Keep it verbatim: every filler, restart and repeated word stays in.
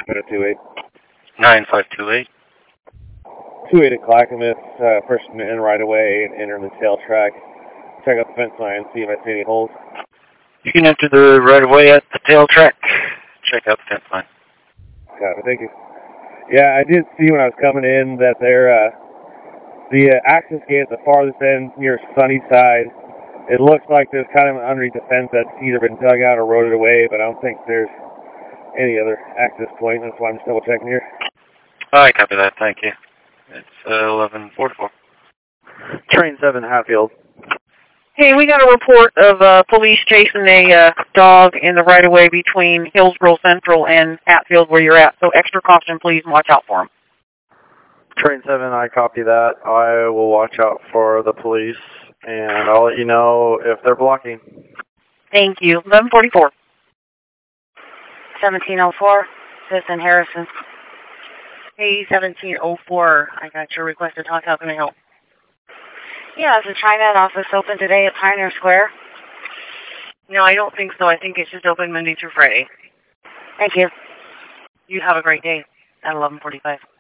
Better two eight. nine five two eight. two eight at Clackamas, uh, first in right away and enter the tail track. Check out the fence line, see if I see any holes. You can enter the right of way at the tail track. Check out the fence line. Got it, thank you. Yeah, I did see when I was coming in that there, uh, the uh, access gate at the farthest end near Sunnyside, it looks like there's kind of underneath the fence that's either been dug out or eroded away, but I don't think there's any other access point. That's why I'm just double checking here. I copy that, thank you. It's uh, eleven forty-four. Train seven, Hatfield. Hey, we got a report of uh, police chasing a uh, dog in the right-of-way between Hillsborough Central and Hatfield where you're at. So extra caution, please, and watch out for him. Train seven, I copy that. I will watch out for the police, and I'll let you know if they're blocking. Thank you. eleven forty-four. seventeen oh four, Citizen Harrison. Hey, seventeen oh four. I got your request to talk. How can I help? Yeah, is the TriMet office open today at Pioneer Square? No, I don't think so. I think it's just open Monday through Friday. Thank you. You have a great day at eleven forty-five.